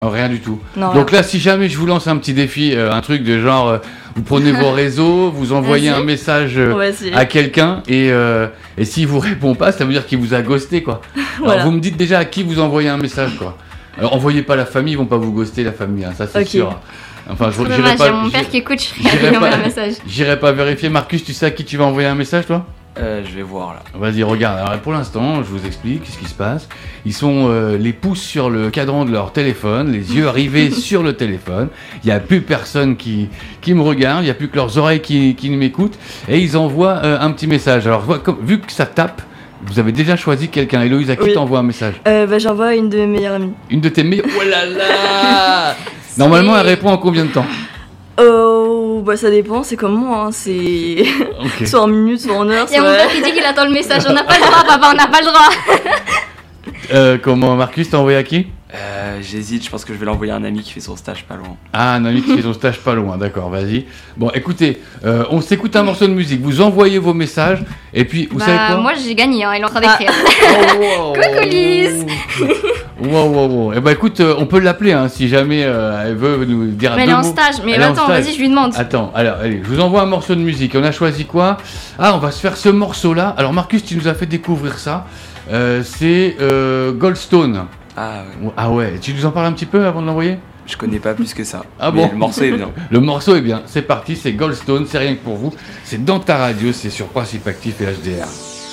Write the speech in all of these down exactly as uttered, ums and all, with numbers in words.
Oh, rien du tout. Non, Donc rien. là, si jamais je vous lance un petit défi, euh, un truc de genre, euh, vous prenez vos réseaux, vous envoyez Vas-y. un message euh, On va essayer. à quelqu'un et, euh, et s'il vous répond pas, ça veut dire qu'il vous a ghosté, quoi. Alors Voilà. vous me dites déjà à qui vous envoyez un message, quoi. Alors envoyez pas la famille, ils vont pas vous ghoster, la famille, hein, ça c'est Ok. sûr. Enfin, je Trop j'irai dommage, il y pas. a mon j'irai- père qui écoute, je j'irai vais lui envoyer pas- un message. J'irai pas vérifier. Marcus, tu sais à qui tu vas envoyer un message, toi? Euh, je vais voir là. Vas-y, regarde. Alors, pour l'instant, je vous explique ce qui se passe. Ils sont euh, les pouces sur le cadran de leur téléphone, les yeux rivés sur le téléphone. Il n'y a plus personne qui, qui me regarde, il n'y a plus que leurs oreilles qui, qui m'écoutent. Et ils envoient euh, un petit message. Alors, vois, comme- vu que ça tape, vous avez déjà choisi quelqu'un. Héloïse, à qui Oui. t'envoies un message? Euh, bah, j'envoie une de mes meilleures amies. Une de tes meilleures. Oh là là Normalement, elle répond en combien de temps? Oh, bah ça dépend, c'est comme moi, hein, c'est Ok. soit en minutes, soit en heures, Il y a soit... mon père qui dit qu'il attend le message. On n'a pas le droit, papa, on n'a pas le droit. Euh, comment, Marcus, t'as envoyé à qui? Euh, J'hésite, je pense que je vais l'envoyer à un ami qui fait son stage pas loin. Ah, un ami qui fait son stage pas loin, d'accord, vas-y. Bon, écoutez, euh, on s'écoute un morceau de musique, vous envoyez vos messages, et puis, vous savez Bah, quoi? moi j'ai gagné, hein, il est en train d'écrire. Oh, wow. Coucou, Lise. Wow, wow, wow. Eh ben écoute, euh, on peut l'appeler, hein, si jamais euh, elle veut nous dire Mais elle deux est en mots. stage, mais Elle est en attends, stage. vas-y, je lui demande. Attends, alors, allez, je vous envoie un morceau de musique. On a choisi quoi? Ah, on va se faire ce morceau-là. Alors, Marcus, tu nous as fait découvrir ça. Euh, c'est euh, Goldstone. Ah ouais, Ah ouais, tu nous en parles un petit peu avant de l'envoyer? je connais pas plus que ça. Ah Mais bon? le morceau est bien. Le morceau est bien, c'est parti, c'est Goldstone, c'est rien que pour vous. C'est dans ta radio, c'est sur Principe Actif et H D R.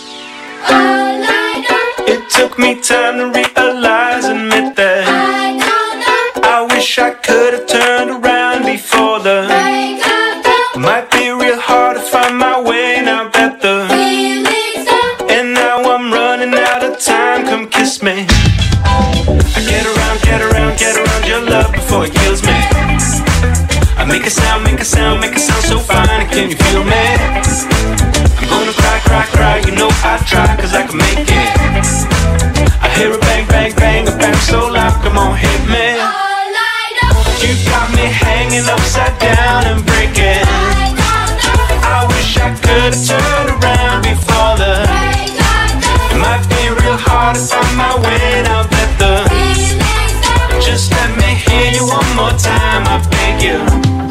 It took me time to realize, admit that I wish I could have turned around before the might be real hard to find my way now that the and now I'm running out of time, come kiss me. I get around, get around, get around your love before it kills me. I make a sound, make a sound, make a sound so fine, can you feel me? I'm gonna cry, cry, cry, you know I try, cause I can make it. I hear a bang, bang, bang, a bang so loud, come on, hit me. You got me hanging upside down and breaking. I wish I could have turned around before the it might be real hard to find my way now that the just let me hear you one more time, I beg you.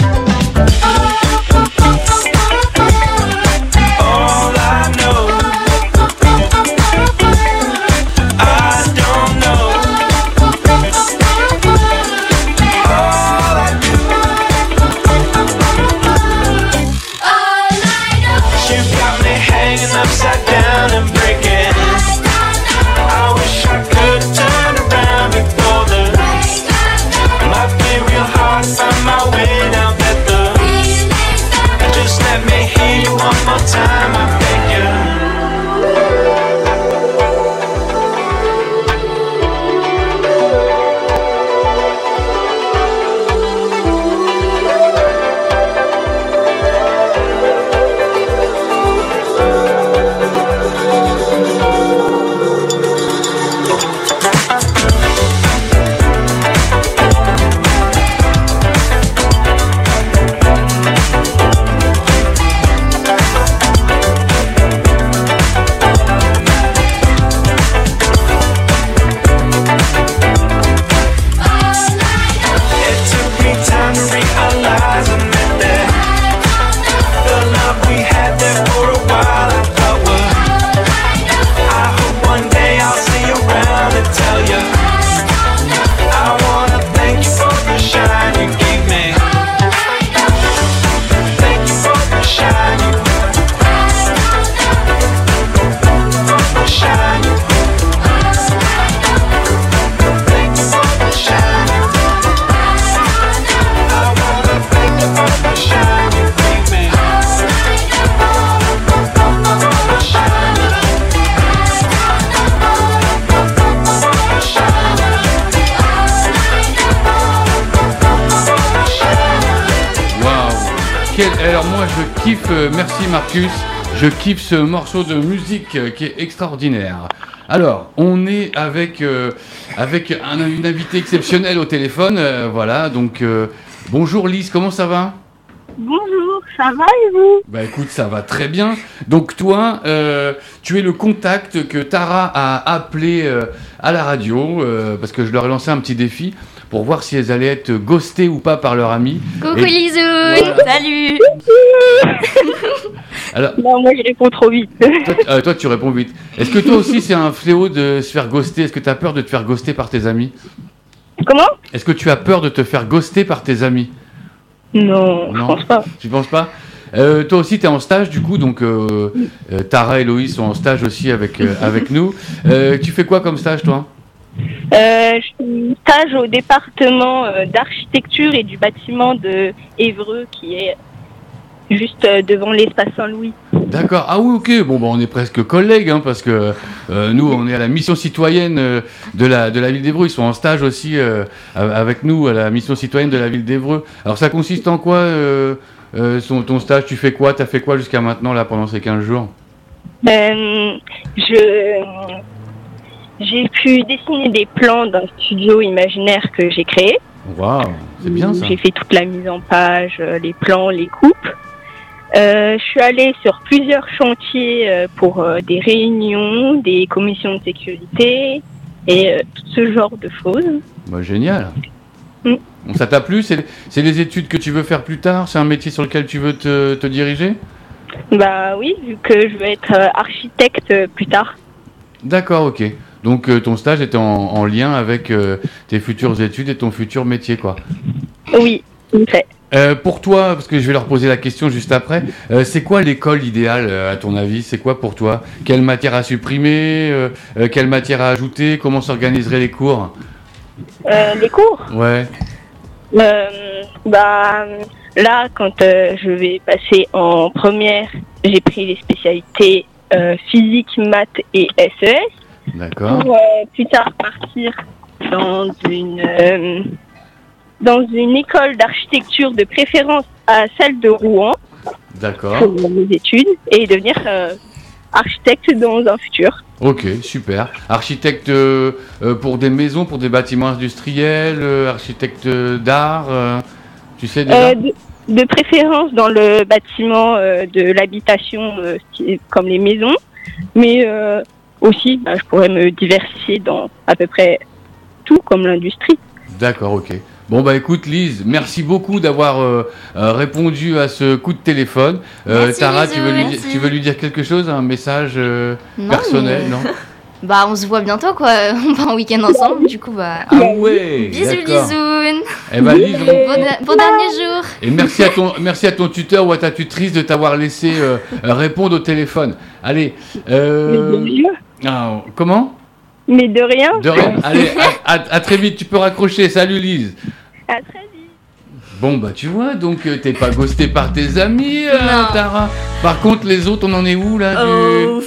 All I know, I don't know. All I do, you got me hanging upside down and breaking. I wish I could turn around before the might be real hard to find my way now that the just let me hear you one more time, I beg you. It took me time to realize and admit that the love we had there for a while I thought was. I hope one day I'll see you around and tell you I wanna thank you for the shine you gave me. Thank you for the shine you for the shine you thank you for the shine you I wanna thank you for the shine you gave me. The shine you the shine Waouh. Quel- Alors moi je kiffe, euh, merci Marcus, je kiffe ce morceau de musique euh, qui est extraordinaire. Alors, on est avec, euh, avec un, une invitée exceptionnelle au téléphone, euh, voilà, donc euh, bonjour Lise, comment ça va? Bonjour, ça va et vous? Bah écoute, ça va très bien. Donc toi, euh, tu es le contact que Tara a appelé euh, à la radio, euh, parce que je leur ai lancé un petit défi, pour voir si elles allaient être ghostées ou pas par leur ami. Coucou Et- Lisoun. Salut. Alors, Non, moi je réponds trop vite. toi, t- euh, toi, tu réponds vite. Est-ce que toi aussi, c'est un fléau de se faire ghoster? Est-ce que tu as peur de te faire ghoster par tes amis? Comment? Est-ce que tu as peur de te faire ghoster par tes amis? Non, je Non. pense pas. Tu penses pas? Euh, toi aussi, tu es en stage, du coup, donc euh, euh, Tara et Loïs sont en stage aussi avec, euh, avec nous. Euh, tu fais quoi comme stage, toi? Euh, je suis stage au département euh, d'architecture et du bâtiment de Évreux qui est juste euh, devant l'espace Saint-Louis. D'accord. Ah oui, ok. Bon, bah, on est presque collègues, hein, parce que euh, nous, on est à la mission citoyenne euh, de, la, de la ville d'Évreux. Ils sont en stage aussi euh, avec nous à la mission citoyenne de la ville d'Évreux. Alors, ça consiste en quoi, euh, euh, son, ton stage? Tu fais quoi? Tu as fait quoi jusqu'à maintenant, là, pendant ces quinze jours? Euh, je j'ai pu dessiner des plans d'un studio imaginaire que j'ai créé. Waouh, c'est bien ça. J'ai fait toute la mise en page, euh, les plans, les coupes. Euh, je suis allée sur plusieurs chantiers euh, pour euh, des réunions, des commissions de sécurité et euh, tout ce genre de choses. Bah, génial. Mm. Bon, ça t'a plu? C'est c'est les études que tu veux faire plus tard? C'est un métier sur lequel tu veux te, te diriger? Bah oui, vu que je veux être euh, architecte euh, plus tard. D'accord, ok. Donc euh, ton stage était en, en lien avec euh, tes futures études et ton futur métier, quoi. Oui, tout à fait. Euh, pour toi, parce que je vais leur poser la question juste après, euh, c'est quoi l'école idéale euh, à ton avis? C'est quoi pour toi? Quelle matière à supprimer? euh, euh, Quelle matière à ajouter? Comment s'organiseraient les cours? Euh, les cours Ouais. euh, Bah là, quand euh, je vais passer en première, j'ai pris les spécialités euh, physique, maths et S E S. D'accord. Pour euh, plus tard partir dans une euh, dans une école d'architecture de préférence à celle de Rouen D'accord. pour mes études et devenir euh, architecte dans un futur. Ok, super. Architecte euh, euh, pour des maisons, pour des bâtiments industriels, euh, architecte d'art, euh, tu sais déjà? Euh, de, de préférence dans le bâtiment euh, de l'habitation euh, qui- comme les maisons, mais euh, aussi bah, je pourrais me diversifier dans à peu près tout comme l'industrie. D'accord, ok. Bon bah écoute Lise, merci beaucoup d'avoir euh, euh, répondu à ce coup de téléphone. Euh, Merci, Tara, Lise, tu veux, lui, merci. tu veux lui dire quelque chose, un message euh, Non, personnel, mais- non? Bah on se voit bientôt quoi. On va en week-end ensemble. Du coup bah. Ah ouais, Bisous d'accord. Lisoun. Eh ben Lise, on- Bon, bon dernier jour. et merci à ton, merci à ton tuteur ou à ta tutrice de t'avoir laissé euh, euh, répondre au téléphone. Allez, euh, Mais, de rien. ah, comment? Mais de rien. De rien. Allez, à, à- à très vite, tu peux raccrocher. Salut Lise. À très vite. Bon bah tu vois, donc euh, t'es pas ghosté par tes amis, euh, Non. Tara. Par contre, les autres, on en est où là du... Oh,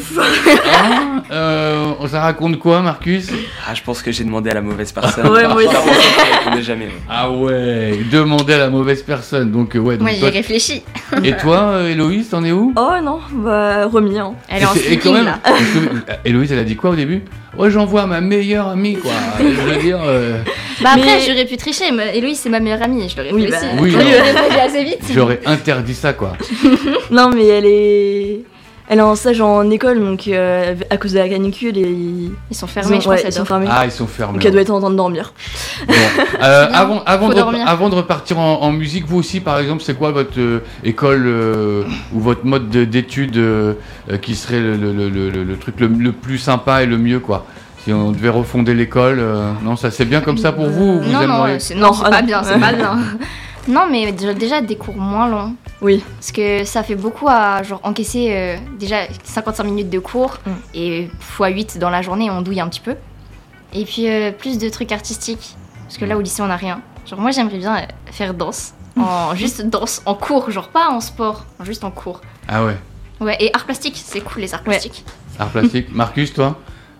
Hein euh, ça raconte quoi, Marcus? Ah, je pense que j'ai demandé à la mauvaise personne. Ouais, moi aussi. Je répondais jamais. ouais. Ah ouais, demander à la mauvaise personne. Donc euh, ouais. Donc Moi j'y toi- réfléchis. Et toi, euh, Héloïse, t'en es où? oh non, bah remis. Hein. Elle est en Et c'est- et quand sleeping même, là. parce que, euh, Héloïse, elle a dit quoi au début? Ouais, j'envoie à ma meilleure amie, quoi. Je veux dire. euh, Bah après Mais- j'aurais pu tricher. mais Héloïse c'est ma meilleure amie. Je l'aurais Oui, fait bah, aussi. oui, Je non. l'aurais pas dit assez vite. J'aurais interdit ça, quoi. Non mais elle est, elle est en stage en école donc euh, à cause de la canicule et ils, Ils sont fermés, ils je ont- ouais, pense. ils sont elles fermés. Ah, ils sont fermés. Donc elle doit être en train de dormir. Bon, euh, bien, avant, avant, faut de, dormir. avant de repartir en, en musique, vous aussi, par exemple, c'est quoi votre euh, école euh, ou votre mode de- d'études euh, euh, qui serait le, le, le, le, le truc le, le plus sympa et le mieux, quoi? Si on devait refonder l'école, euh, non, ça c'est bien comme ça pour vous, ou vous Non, non, aimeriez... c'est non, Non, c'est ah pas non. bien, c'est pas bien. Non, mais déjà- déjà des cours moins longs. Oui. Parce que ça fait beaucoup à genre encaisser euh, déjà cinquante-cinq minutes de cours Mm. et fois huit dans la journée, on douille un petit peu. Et puis euh, plus de trucs artistiques. Parce que là au lycée on a rien. Genre moi j'aimerais bien euh, faire danse. En, juste danse en cours, genre pas en sport, juste en cours. Ah ouais, Ouais, et art plastique, c'est cool les arts Ouais. plastiques. art plastique. Marcus, toi?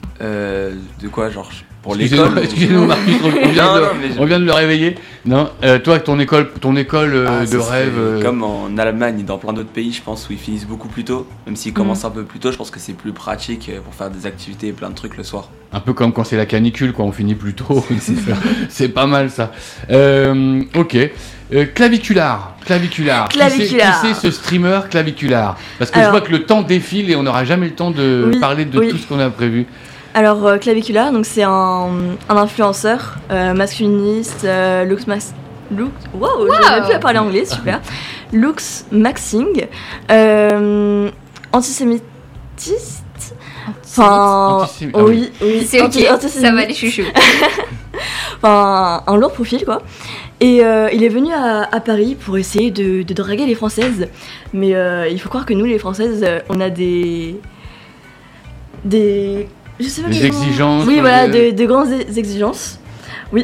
Euh, de quoi, genre pour Excusez-nous, l'école ou- excusez-nous, Marcus, on, on vient Non, de, non, mais je- on vient de le réveiller. Non, euh, toi, ton école, ton école euh, Ah, de ça serait rêve... euh, Comme en Allemagne et dans plein d'autres pays, je pense, où ils finissent beaucoup plus tôt. Même s'ils commencent un peu plus tôt, je pense que c'est plus pratique euh, pour faire des activités et plein de trucs le soir. Un peu comme quand c'est la canicule, quoi, on finit plus tôt. c'est, c'est pas mal ça. Euh, ok. Euh, claviculaire. Claviculaire. Qui c'est- Claviculaire. Qui c'est ce streamer claviculaire? Parce que Alors- je vois que le temps défile et on n'aura jamais le temps de Oui, parler de oui. tout ce qu'on a prévu. Alors, euh, Clavicula, donc c'est un, un influenceur euh, masculiniste, euh, looks mas... Look... Wow, wow. J'arrive plus à parler anglais, super. Looks maxing, euh, antisémitiste. Enfin, Antisémite. Ah oui, oui. C'est ok, anti- antisémite. ça va les chouchous. Enfin, un lourd profil, quoi. Et euh, il est venu à, à Paris pour essayer de, de draguer les Françaises. Mais euh, il faut croire que nous, les Françaises, euh, on a des... Des... Je sais pas Des comment- exigences. Oui, voilà, des- de, de grandes e- exigences. Oui.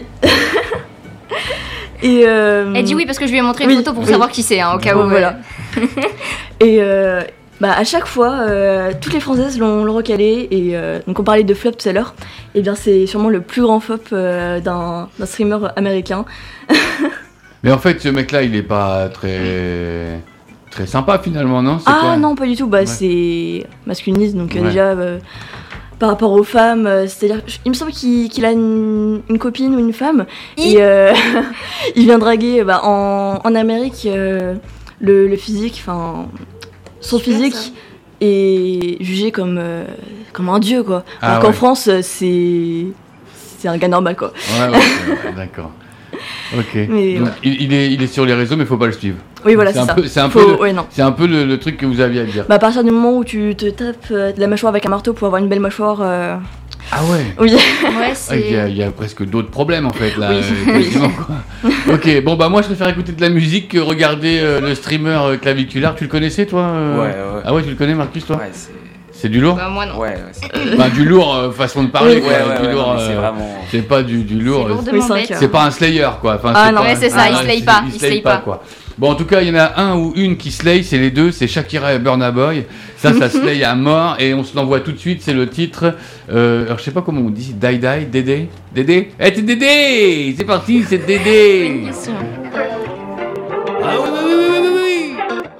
Et euh, Elle dit oui parce que je lui ai montré une oui, photo pour oui. savoir qui c'est, hein, au cas Bon, où. voilà. Et euh, bah, à chaque fois, euh, toutes les Françaises l'ont, l'ont recalé. Et euh, donc, on parlait de flop tout à l'heure. Et bien, c'est sûrement le plus grand flop euh, d'un, d'un streamer américain. Mais en fait, ce mec-là, il est pas très très sympa finalement, non? C'est Ah quoi non, pas du tout. Bah, Ouais. c'est masculiniste. Donc, euh, Ouais. déjà, euh, par rapport aux femmes, euh, c'est-à-dire, il me semble qu'il, qu'il a une, une copine ou une femme. I- Et euh, il vient draguer bah, en, en Amérique euh, le, le physique, enfin, son Super, physique ça. est jugé comme, euh, comme un dieu, quoi. Ah Alors qu'en ouais. France, euh, c'est, c'est un gars normal, quoi. Ouais, ouais, ouais, d'accord. Ok. Mais Donc, voilà. il, il est, il est sur les réseaux, mais faut pas le suivre. Oui, voilà, C'est c'est, un ça. peu- c'est un Faut- peu le- ouais, non. C'est un peu le, le truc que vous aviez à dire. Bah, à partir du moment où tu te tapes euh, de la mâchoire avec un marteau pour avoir une belle mâchoire, euh, Ah ouais. oui. Ouais, Ah, il, y a, c'est. il y a presque d'autres problèmes en fait là. Oui. euh, quasiment, quoi. Ok, bon bah moi je préfère écouter de la musique que regarder euh, le streamer euh, claviculaire. Tu le connaissais toi euh Ouais, ouais. Ah ouais, tu le connais Marcus toi? Ouais, c'est. C'est du lourd? Bah, moi non. Ouais, ouais, c'est. Enfin du lourd euh, façon de parler Oui. quoi. Ouais, ouais, du ouais, lourd, non, mais c'est euh, vraiment. c'est pas du, du lourd. C'est euh, lourdement Oui, c'est vrai bête. que- C'est pas un slayer quoi. Enfin, Ah, c'est non. pas Ouais, un- c'est ça, ah, il ouais, slay c'est- pas, il il slay slay pas pas. quoi. Bon en tout cas il y en a un ou une qui slay, c'est les deux, c'est Shakira et Burna Boy. Ça ça slay à mort et on se l'envoie tout de suite, c'est le titre. Euh, alors je sais pas comment on dit, Die Die, Dédé, Dédé. Eh c'est Dédé, c'est parti, c'est Bonne Dédé. question. Ah oui oui oui oui oui oui.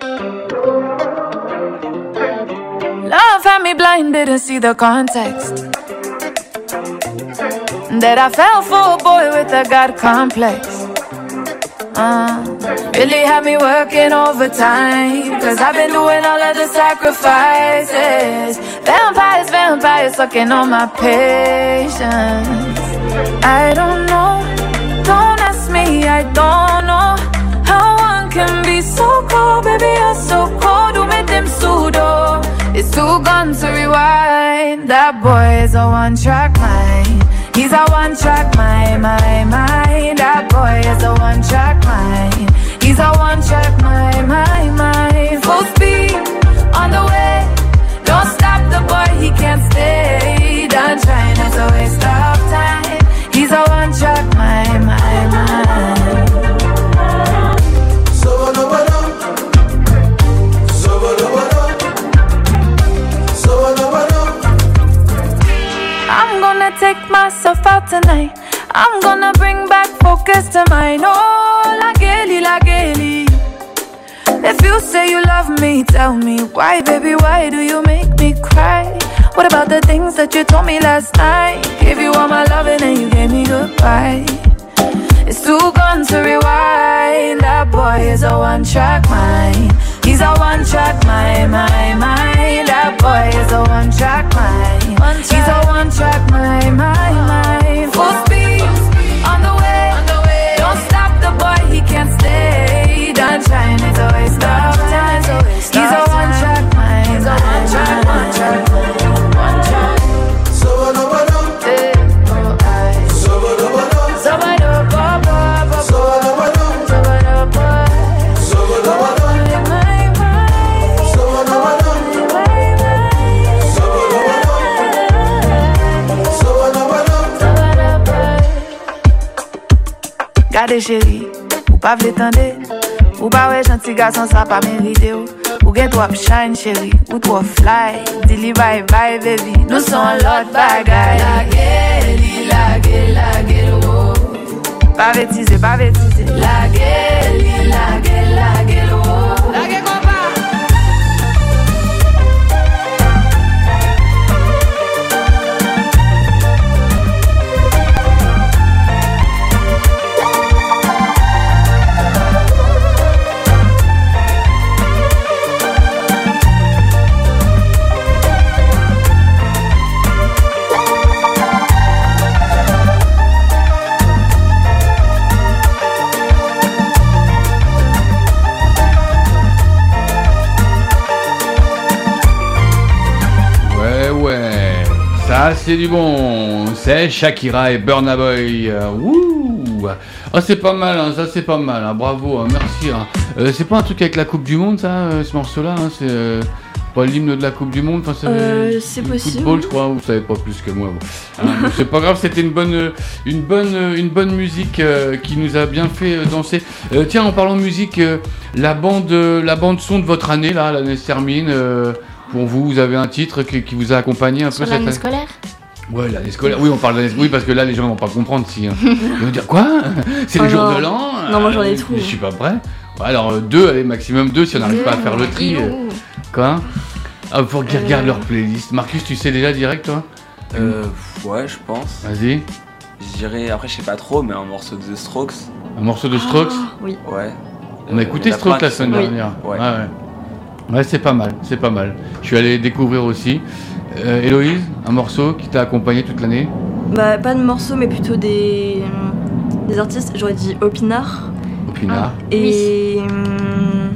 Love had me blind, didn't see the context. That I fell for a boy with a God complex. Uh, really had me working overtime. Cause I've been doing all of the sacrifices. Vampires, vampires sucking on my patience. I don't know, don't ask me, I don't know how one can be so cold, baby, you're so cold. Who made them pseudo? It's too gone to rewind. That boy is a one-track mind. He's a one-track mind, my mind. That boy is a one-track mind. He's a one-track mind, my mind. Full speed on the way. Don't stop the boy, he can't stay. Done trying, it's a waste of time. He's a one-track mind, my mind. I'm gonna take myself out tonight. I'm gonna bring back focus to mine. Oh, la Gelly, la Gelly. If you say you love me, tell me why, baby, why do you make me cry? What about the things that you told me last night? Gave you all my loving and you gave me goodbye. It's too gone to rewind. That boy is a one-track mind. He's a one-track mind, my mind. That boy is a one-track mind. He's a one-track mind, my mind. Full speed on the way. Don't stop the boy, he can't stay. Done trying, it's a waste of time. He's a one-track mind. He's a one-track, one-track, one-track. Eh, oh, I- Sobado, bo- bo- bo- Sobado, boy. My mind. Gade chéri, ou pa vle tende, ou pa we janti gason sa pa merite ou. Ou gen trop shine chéri, ou trop fly, dili bye bye baby, nou son lot bagay. La geli, la geli, la geli, oh. Pa vetize, pa vetize. La geli, la geli, la geli, oh. La geli, kompa. c'est du bon. C'est Shakira et Burna Boy. Euh, Wouh. Ah, c'est pas mal, hein, ça c'est pas mal. Hein, bravo, hein, merci. Hein. Euh, c'est pas un truc avec la Coupe du Monde, ça, euh, ce morceau-là. Hein, c'est euh, pas l'hymne de la Coupe du Monde. Enfin, c'est euh, c'est possible. Football, je crois. Vous savez pas plus que moi. Bon. Hein, c'est pas grave. C'était une bonne, une bonne, une bonne musique euh, qui nous a bien fait euh, danser. Euh, tiens, en parlant de musique, euh, la bande, euh, la bande son de votre année, là, l'année se termine. Euh, Pour vous, vous avez un titre qui, qui vous a accompagné un Sur peu l'année cette année scolaire. Ouais, l'année scolaire. Oui, on parle de l'année. Oui, parce que là, les gens vont pas comprendre si. Hein. Ils vont dire quoi? C'est oh le jour non. de l'an? Non, moi j'en ai trop. Je suis pas prêt. Ouais, alors euh, deux, allez, maximum deux si on n'arrive pas à faire le tri. Euh, quoi? Ah, faut qu'ils regardent euh... leur playlist. Marcus, tu sais déjà direct, toi? Euh. Ouais, je pense. Vas-y. Je dirais, après, je sais pas trop, mais un morceau de The Strokes. Un morceau de Strokes? Ah, oui. Ouais. On a écouté euh, Strokes la semaine oui. dernière. Ouais. Ah, ouais. Ouais, c'est pas mal, c'est pas mal. Je suis allé découvrir aussi. Euh, Héloïse, un morceau qui t'a accompagné toute l'année? Bah, pas de morceaux, mais plutôt des, des artistes. J'aurais dit Opinard. Opinard. Ah, et. Hum...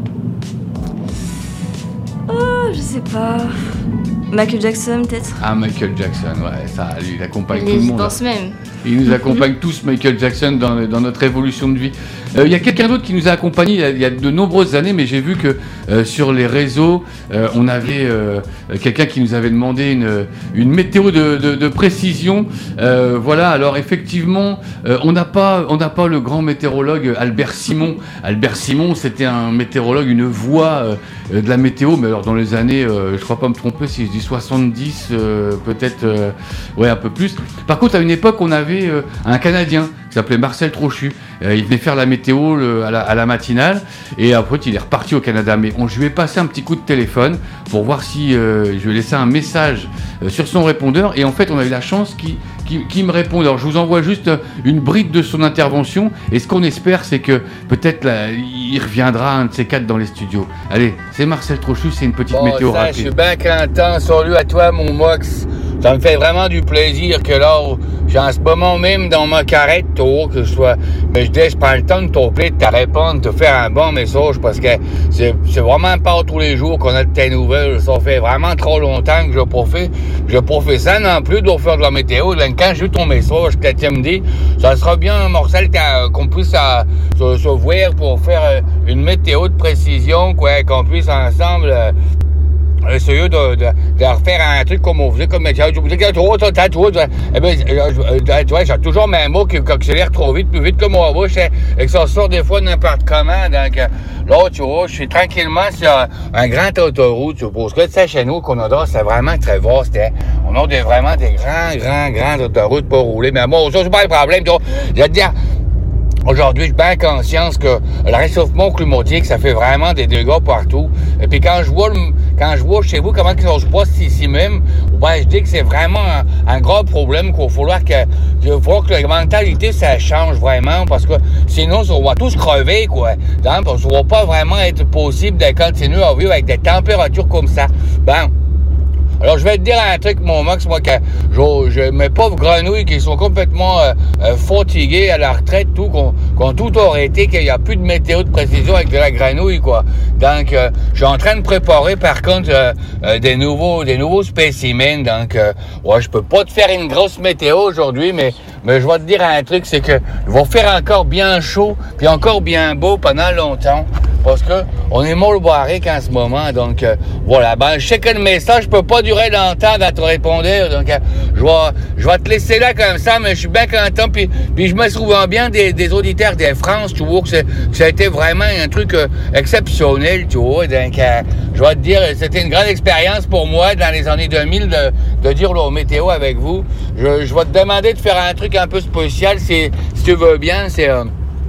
Oh, je sais pas. Michael Jackson, peut-être. Ah, Michael Jackson, ouais, ça, lui, il accompagne Les tout le monde. danse même. Il nous accompagne tous, Michael Jackson, dans, dans notre évolution de vie. Euh, il y a quelqu'un d'autre qui nous a accompagnés il y a, il y a de nombreuses années, mais j'ai vu que euh, sur les réseaux, euh, on avait euh, quelqu'un qui nous avait demandé une, une météo de, de, de précision. Euh, voilà, alors effectivement, euh, on n'a pas, on n'a pas le grand météorologue Albert Simon. Albert Simon, c'était un météorologue, une voix euh, de la météo, mais alors dans les années, euh, je crois pas me tromper si je dis soixante-dix, euh, peut-être, euh, ouais, un peu plus. Par contre, à une époque, on avait euh, un Canadien qui s'appelait Marcel Trochu. Euh, il venait faire la météo le, à, la, à la matinale et après il est reparti au Canada. Mais on, je lui ai passé un petit coup de téléphone pour voir si euh, je lui ai laissé un message euh, sur son répondeur et en fait on a eu la chance qu'il qui, qui me réponde. Alors je vous envoie juste une bride de son intervention et ce qu'on espère c'est que peut-être là, il reviendra un de ces quatre dans les studios. Allez, c'est Marcel Trochu, c'est une petite bon, météo ça, rapide. Je suis bien content, salut à toi mon Mox. Ça me fait vraiment du plaisir que là, j'ai en ce moment même dans ma carrette, toi, que je sois, mais je dis, je prends le temps de t'appeler, de te répondre, de te faire un bon message, parce que c'est, c'est vraiment pas tous les jours qu'on a de tes nouvelles. Ça fait vraiment trop longtemps que je profite. Je profite ça non plus de faire de la météo. Là, quand j'ai eu ton message, que tu me dis, ça sera bien, Marcel, qu'on puisse à, se, se voir pour faire une météo de précision, quoi, qu'on puisse ensemble, euh, essayer de, de, de refaire un truc comme on faisait, comme eh bien, tu vois, j'ai toujours mes mots qui, qui accélèrent trop vite, plus vite que moi, et que ça sort des fois n'importe comment. Donc, là, tu vois, je suis tranquillement sur un grand autoroute, tu vois, parce que, tu sais, chez nous, qu'on a, c'est vraiment très vaste, hein. On a des, vraiment des grands, grands, grands autoroutes pour rouler, mais bon, ça, c'est pas le problème, tu vois. Je vais te dire, aujourd'hui, j'ai bien conscience que le réchauffement climatique, ça fait vraiment des dégâts partout. Et puis quand je vois, le, quand je vois chez vous comment ça se passe ici même, ben je dis que c'est vraiment un, un gros problème qu'il va falloir que, qu'il va falloir que la mentalité ça change vraiment parce que sinon on va tous crever quoi. Donc, parce que ça va pas vraiment être possible de continuer à vivre avec des températures comme ça. Ben. Alors, je vais te dire un truc, mon Max, moi, que je, je, mes pauvres grenouilles qui sont complètement euh, euh, fatiguées à la retraite, tout, qu'on, qu'on tout arrêté, qu'il n'y a plus de météo de précision avec de la grenouille, quoi. Donc, euh, je suis en train de préparer, par contre, euh, euh, des nouveaux des nouveaux spécimens. Donc, euh, ouais, je peux pas te faire une grosse météo aujourd'hui, mais, mais je vais te dire un truc, c'est que il va faire encore bien chaud, puis encore bien beau pendant longtemps. Parce que on est mal barré qu'en ce moment, donc euh, voilà. Ben, je sais que le message peut pas durer longtemps dans ton répondeur, donc euh, je vais je vais te laisser là comme ça, mais je suis bien content. Puis puis je me souviens bien des, des auditeurs de France, tu vois que, c'est, que ça a été vraiment un truc euh, exceptionnel, tu vois. Donc euh, je vais te dire, c'était une grande expérience pour moi dans les années deux mille de, de dire la météo avec vous. Je, je vais te demander de faire un truc un peu spécial, si si tu veux bien, c'est euh,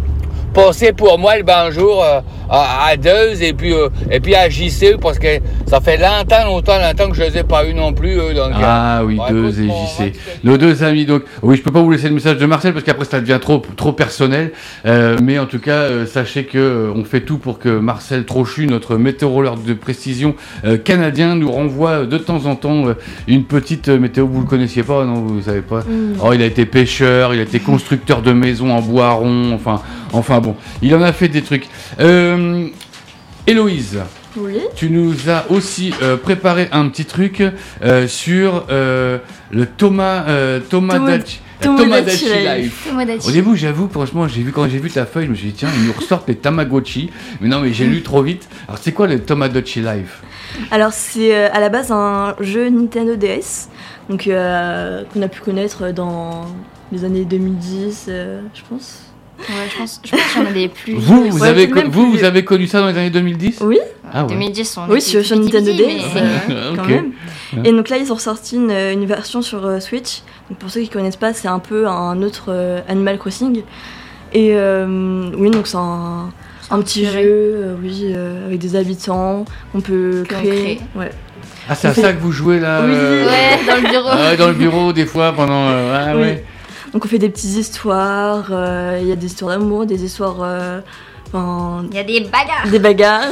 passer pour moi le bonjour euh, à, à deux et puis euh, et puis à J C parce que ça fait longtemps, longtemps, longtemps que je les ai pas eu non plus. Eux, donc, ah euh, oui, ouais, deux et J C. Nos deux amis. Donc, oui, je peux pas vous laisser le message de Marcel parce qu'après ça devient trop trop personnel. Euh, mais en tout cas, euh, sachez que euh, on fait tout pour que Marcel Trochu, notre météorologue de précision euh, canadien, nous renvoie de temps en temps euh, une petite euh, météo. Vous le connaissiez pas, non? Vous savez pas? Mm. Oh, il a été pêcheur, il a été constructeur de maisons en bois rond. Enfin, enfin bon, il en a fait des trucs. Euh, Héloïse, Oui. Tu nous as aussi euh, préparé un petit truc euh, sur euh, le Toma, euh, Tomodachi, Tomodachi Life. Tomodachi. Au début, j'avoue, franchement, j'ai vu quand j'ai vu ta feuille, je me suis dit tiens, ils nous ressortent les Tamagotchi. Mais non, mais j'ai lu trop vite. Alors, c'est quoi le Tomodachi Life? Alors c'est euh, à la base un jeu Nintendo D S, donc euh, qu'on a pu connaître dans les années deux mille dix, euh, je pense. Ouais, je pense, je pense qu'il y en a des plus. Vous, vous, Ouais, avez, même vous, plus- vous avez connu ça dans les années deux mille dix? Oui, Ah ouais. deux mille dix, on oui, était sur, sur petit, Nintendo petit, D mais- S, mais- euh, quand Ok. même. Ouais. Et donc là, ils ont ressorti une, une version sur euh, Switch. Donc pour ceux qui connaissent pas, c'est un peu un autre euh, Animal Crossing. Et euh, oui, donc c'est un, un petit jeu, inspiré. euh, oui, euh, avec des habitants. On peut Qu'on créer. crée. Ouais. Ah, c'est à ça que vous jouez là Oui. euh, Ouais, dans le bureau. ah ouais, dans le bureau, des fois, pendant. euh, ah Oui. ouais. Donc on fait des petites histoires. euh, Il y a des histoires d'amour, des histoires, euh, enfin, Il y a des bagarres. des bagarres.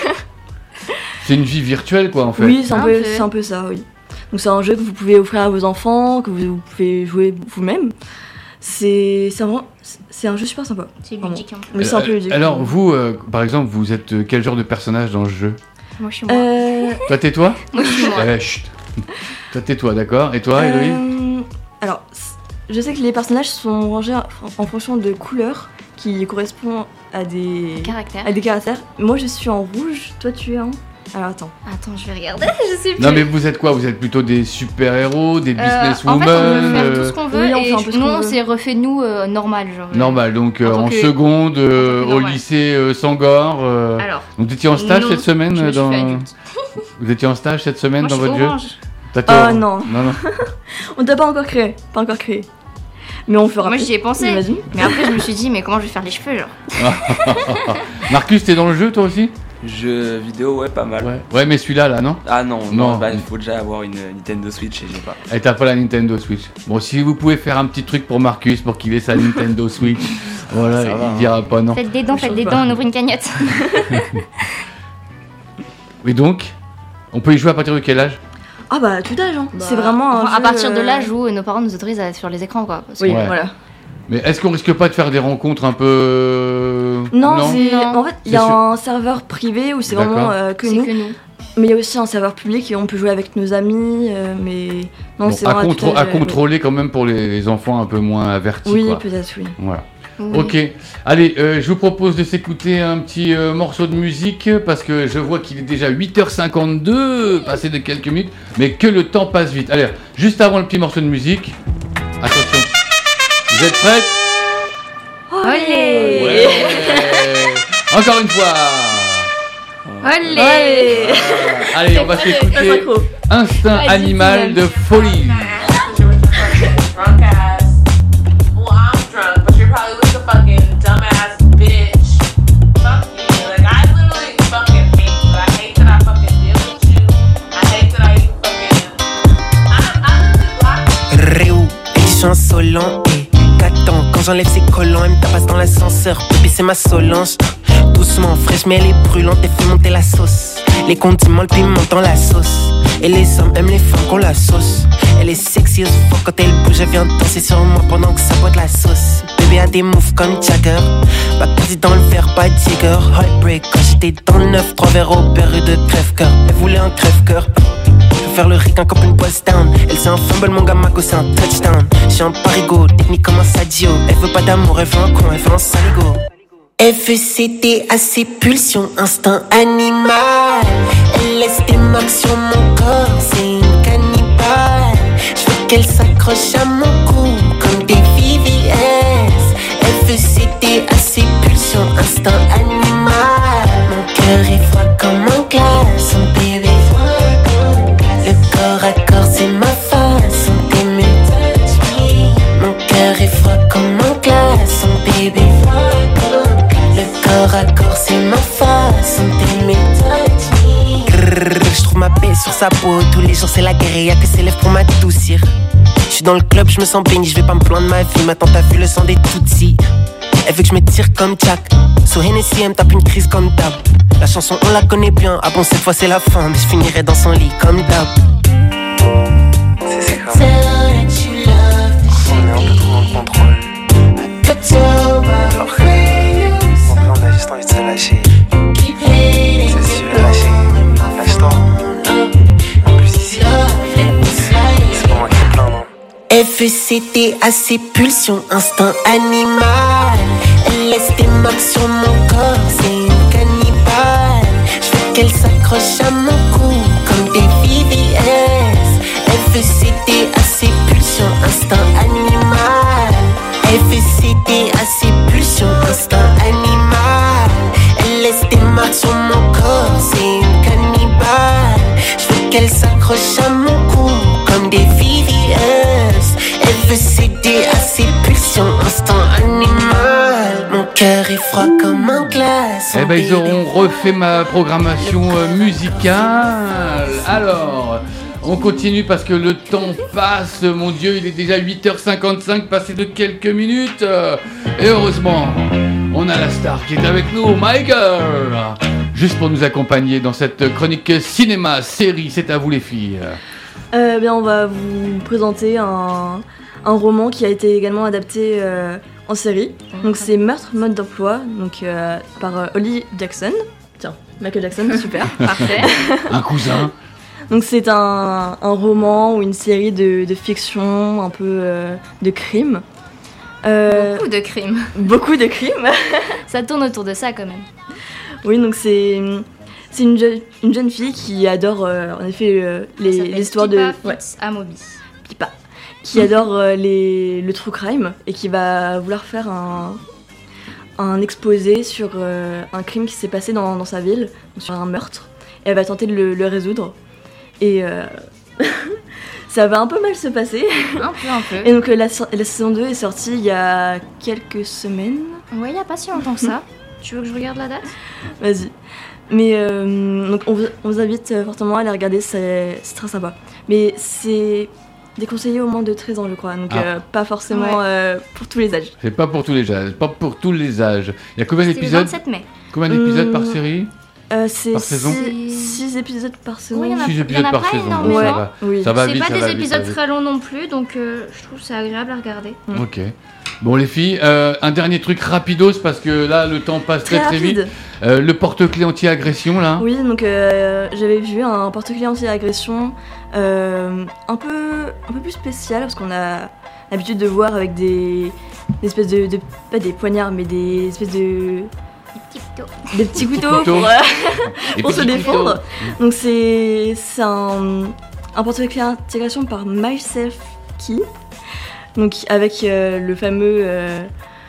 C'est une vie virtuelle, quoi, en fait. Oui, c'est un, Un peu, peu. c'est un peu ça, oui. Donc c'est un jeu que vous pouvez offrir à vos enfants, que vous, vous pouvez jouer vous-même. C'est c'est vraiment- c'est un jeu super sympa. C'est Vraiment. ludique un peu. Mais c'est un peu Euh, ludique. Alors, vous, euh, par exemple, vous êtes euh, quel genre de personnage dans le jeu? Moi, je suis moi. Euh, Toi, tais-toi? Moi, je suis moi. Ouais, chut. Toi, tais-toi, d'accord? Et toi, Héloïse? euh, alors, c- je sais que les personnages sont rangés en, en fonction de couleurs qui correspondent à des, Caractère. à des caractères. Moi, je suis en rouge. Toi, tu es en... Alors, attends. Attends, je vais regarder. Je sais plus. Non, mais vous êtes quoi? Vous êtes plutôt des super-héros, des Euh, en fait, on businesswomen? peut faire tout euh, ce qu'on veut oui, on et fait un peu ce nous, qu'on on veut. s'est refait nous euh, normal, genre. euh, Normal, donc euh, en tant en que- seconde, euh, en tant que au normal. lycée euh, Sangor. euh, Alors, Donc, vous étiez en stage non, cette semaine je me suis dans... fait adulte. Vous étiez en stage cette semaine Moi, je dans suis votre jeu? orange. T'as été Ah, orange. non. Non, non. On t'a pas encore créé. Pas encore créé. Mais on fera Moi, plus. j'y ai pensé. Imagine. Mais après, je me suis dit, mais comment je vais faire les cheveux, genre? Marcus, t'es dans le jeu toi aussi? Jeux vidéo, ouais, pas mal. Ouais. Ouais, mais celui-là, là, non? Ah non, Non. non, bah, il faut déjà avoir une Nintendo Switch et j'ai pas. Et t'as pas la Nintendo Switch. Bon, si vous pouvez faire un petit truc pour Marcus pour qu'il ait sa Nintendo Switch, voilà, Ça il va, hein. dira pas non. Faites des dents, Je faites sais des pas. dents, on ouvre une cagnotte. Et donc, on peut y jouer à partir de quel âge? Ah bah tout âge, hein. Bah, C'est vraiment un enfin, à jeu, partir de euh, l'âge où nos parents nous autorisent à être sur les écrans, quoi. Parce que- Oui, Ouais. voilà. Mais est-ce qu'on risque pas de faire des rencontres un peu... Non, c'est... Non. En fait, il y a C'est sûr. un serveur privé où c'est D'accord. vraiment euh, que c'est nous. que nous. Mais il y a aussi un serveur public et on peut jouer avec nos amis. euh, mais non, Bon, c'est à, vraiment contro- tout âge, à euh, contrôler quand même pour les, les enfants un peu moins avertis. Oui, quoi. peut-être, oui. Voilà. Oui. Ok, allez, euh, je vous propose de s'écouter un petit euh, morceau de musique parce que je vois qu'il est déjà huit heures cinquante-deux, passé de quelques minutes, mais que le temps passe vite. Allez, juste avant le petit morceau de musique, attention, vous êtes prêts? Olé Ouais. Encore une fois. Olé Allez. Allez, on va La s'écouter synchro. Instinct Vas-y, animal Dylan. de folie. Drunk ass. Well, I'm drunk, but you're probably with the fucking dumbass bitch. Fuck you. Like, I literally fucking hate you. I hate that I fucking deal with you. I hate that I even fucking. I, I literally blocked you. Réou, édition insolent et qu'attends quand j'enlève ses collants, elle me tapasse dans l'ascenseur, bébé c'est ma Solange. Doucement, fraîche mais elle est brûlante et fait monter la sauce. Les condiments, le piment dans la sauce. Et les hommes aiment les femmes qu'on la sauce. Elle est sexy as fuck quand elle bouge, elle vient danser sur moi pendant que ça boit de la sauce. Bébé a des moves comme Jagger, Bacardi dans le verre, pas Jagger. Heartbreak quand j'étais dans le neuf, trois verres au beurre et de crève-cœur. Elle voulait un crève-cœur. Je veux faire le ricain comme une boisse down. Elle c'est un fumble, mon gars Mago c'est un touchdown. J'suis un parigo, technique comme un Sadio. Elle veut pas d'amour, elle veut un con, elle veut un saligo. F E C T à ses pulsions, instinct animal. Elle laisse des marques sur mon corps, c'est une cannibale. Je veux qu'elle s'accroche à mon cou comme des V V S. F E C T à ses pulsions, instinct animal. Mon cœur est froid comme un glace, son bébé. Le corps à corps c'est ma façon d'aimer. Mon cœur est froid comme un glace, son bébé. Le corps à corps c'est ma façon d'aimer. Grrr, je trouve ma paix sur sa peau. Tous les jours c'est la guerre et y'a que ses lèvres pour m'adoucir. Je suis dans le club, je me sens béni, je vais pas me plaindre de ma vie. Maintenant t'as vu le sang des Tutsis. Elle veut que je me tire comme Jack. Sous Hennessy elle me tape une crise comme d'hab. La chanson on la connaît bien. Ah bon cette fois c'est la fin, mais je finirai dans son lit comme d'hab. C'est comme on est un peu trop en contrôle. Alors, en vrai on a juste envie de se lâcher. C'est sûr, lâcher. veut céder à ses pulsions, instinct animal. Elle laisse des marques sur mon corps, c'est une cannibale. Je veux qu'elle s'accroche à mon cou comme des V V S. Elle veut céder à ses pulsions, instinct animal. Elle veut céder à ses pulsions, instinct animal. Elle laisse des marques sur mon corps, c'est une cannibale. Je veux qu'elle s'accroche à mon cou comme des V V S. Elle veut céder à ses pulsions, instinct animal. Mon cœur est froid comme un glace. Eh ben ils auront refait ma programmation euh, musicale. Alors, on continue parce que le temps passe. Mon Dieu, il est déjà huit heures cinquante-cinq, passé de quelques minutes. Et heureusement, on a la star qui est avec nous, My Girl, juste pour nous accompagner dans cette chronique cinéma, série. C'est à vous les filles. Euh, bien, on va vous présenter un, un roman qui a été également adapté euh, en série. Donc c'est Meurtre, mode d'emploi, donc euh, par euh, Holly Jackson. Tiens, Michael Jackson, super. Parfait. Un cousin. Donc c'est un, un roman ou une série de, de fiction, un peu euh, de crime. Euh, Beaucoup de crimes. Beaucoup de crimes. Ça tourne autour de ça quand même. Oui, donc c'est, c'est une, je, une jeune fille qui adore euh, en effet euh, les, les histoires de... Ouais. Amobi. Pipa. Qui adore euh, les, le true crime et qui va vouloir faire un, un exposé sur euh, un crime qui s'est passé dans, dans sa ville, sur un meurtre. Et elle va tenter de le, le résoudre. Et euh, ça va un peu mal se passer. Un peu, un peu. Et donc euh, la, la saison deux est sortie il y a quelques semaines. Ouais, il n'y a pas si longtemps que ça. Tu veux que je regarde la date ? Vas-y. Mais euh, donc on vous, on vous invite fortement à aller regarder, c'est, c'est très sympa. Mais c'est déconseillé au moins de treize ans, je crois. Donc ah. euh, pas forcément ouais. euh, pour tous les âges. C'est pas pour tous les âges. Pas pour tous les âges. Il y a combien C'était d'épisodes ? le vingt-sept mai. Combien d'épisodes hum, par série ? Euh, c'est par saison six épisodes par saison. Oui, il y en a, six épisodes y en a par pas saison. énormément. Ouais. Ça va, oui. ça va c'est vite, pas ça des va épisodes vite, très longs non plus, donc euh, je trouve que c'est agréable à regarder. Mm. Ok. Bon les filles, euh, un dernier truc rapidos parce que là le temps passe très très, très vite. Euh, le porte-clés anti-agression là. Oui, donc euh, j'avais vu un porte-clés anti-agression euh, un peu un peu plus spécial parce qu'on a l'habitude de voir avec des, des espèces de, de pas des poignards mais des espèces de Des petits couteaux. Des petits couteaux pour, euh, pour se défendre. Couteaux. Donc c'est, c'est un, un porte-clés anti-agression par Myself Key. Donc avec euh, le fameux euh,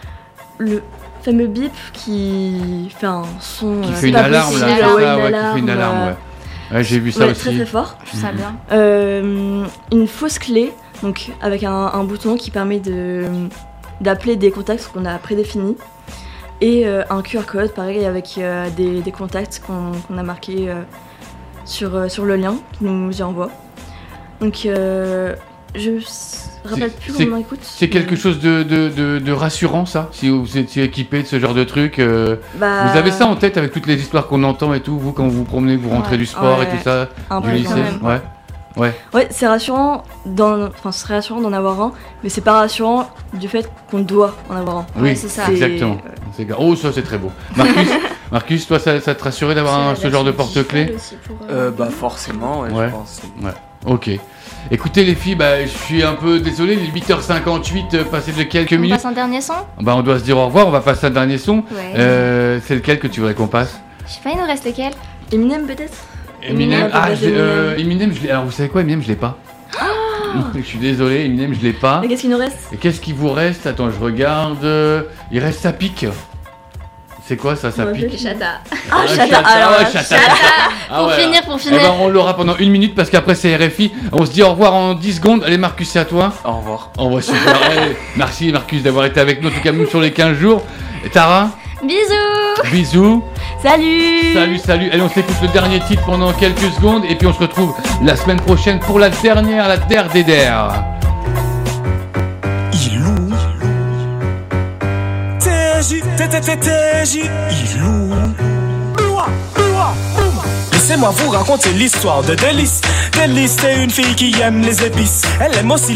le fameux bip qui fait un son qui euh, fait une alarme là, ouais, ça, une ouais, alarme, qui fait une alarme euh, ouais. Ouais, j'ai vu ça ouais, aussi. Très très fort. Je trouve ça bien. Euh, une fausse clé, donc avec un, un bouton qui permet de d'appeler des contacts qu'on a prédéfinis. Et euh, un Q R code, pareil, avec euh, des, des contacts qu'on, qu'on a marqués euh, sur, euh, sur le lien qui nous y envoie. Donc, euh, je ne rappelle plus comment on écoute. C'est quelque chose de, de, de, de rassurant, ça, si vous étiez équipé de ce genre de truc. Euh, bah... Vous avez ça en tête avec toutes les histoires qu'on entend et tout, vous, quand vous vous promenez, vous rentrez ouais. du sport ouais. et tout ça, un du lycée ouais. Ouais. Ouais, c'est rassurant, dans, enfin, c'est rassurant d'en avoir un, mais c'est pas rassurant du fait qu'on doit en avoir un. Oui, ouais, c'est ça. Exactement. C'est... Oh, ça c'est très beau. Marcus, Marcus, toi, ça, ça te rassurait d'avoir un, ce genre de porte-clés ? euh, Bah forcément, ouais, ouais. je pense. Ouais. Ok. Écoutez les filles, bah, je suis un peu désolé, il est huit heures cinquante-huit, passé de quelques on minutes. On passe un dernier son ? Bah, on doit se dire au revoir, on va passer un dernier son. Ouais. Euh, c'est lequel que tu voudrais qu'on passe ? Je sais pas, il nous reste lequel ? Eminem peut-être ? Eminem, ah, euh, Eminem, je l'ai. Alors vous savez quoi, Eminem, je l'ai pas. Oh je suis désolé, Eminem, je l'ai pas. Et qu'est-ce qu'il nous reste ? Et qu'est-ce qui vous reste ? Attends, je regarde. Il reste Ça pique. C'est quoi ça, Ça pique ? Chata. Ah, Chata, alors ouais, Chata. Pour Ah, ouais. finir, pour finir. Eh ben, on l'aura pendant une minute parce qu'après c'est R F I. On se dit au revoir en dix secondes. Allez, Marcus, c'est à toi. Au revoir. Au revoir, super. Allez, merci, Marcus, d'avoir été avec nous, en tout cas, même sur les quinze jours. Et Tara ? Bisous. Bisous. Salut. Salut, salut. Allez, on s'écoute le dernier titre pendant quelques secondes et puis on se retrouve la semaine prochaine pour la dernière, la der des der. Ilou. T J, T T T T J, Ilou. Laissez-moi vous raconter l'histoire de Délice. Délice, c'est une fille qui aime les épices. Elle aime aussi